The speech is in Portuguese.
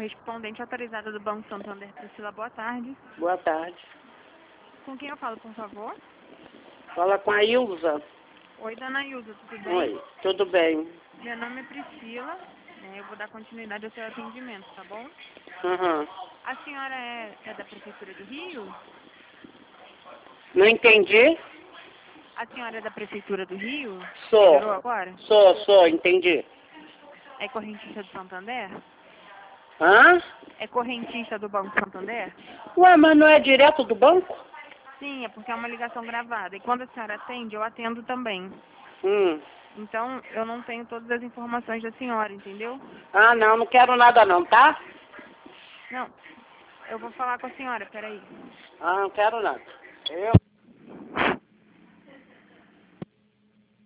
correspondente autorizada do Banco Santander, Priscila, boa tarde. Boa tarde. Com quem eu falo, por favor? Fala com a Ilza. Oi, dona Ilza, tudo bem? Oi, tudo bem? Meu nome é Priscila, né, eu vou dar continuidade ao seu atendimento, tá bom? Uhum. A senhora é da Prefeitura do Rio? Não entendi? A senhora é da Prefeitura do Rio? Sou. Melhorou agora? Sou, entendi. É correntista do Santander? Hã? É correntista do Banco Santander? Ué, mas não é direto do banco? Sim, é porque é uma ligação gravada. E quando a senhora atende, eu atendo também. Hum. Então, eu não tenho todas as informações da senhora, entendeu? Ah, não quero nada não, tá? Não, eu vou falar com a senhora, peraí. Ah, não quero nada. Eu...